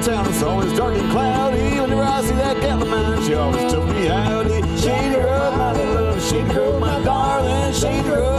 town was always dark and cloudy. Whenever I see that cat of mine, she always tells me howdy. Shady Grove, my love, Shady Grove, my darling, Shady Grove.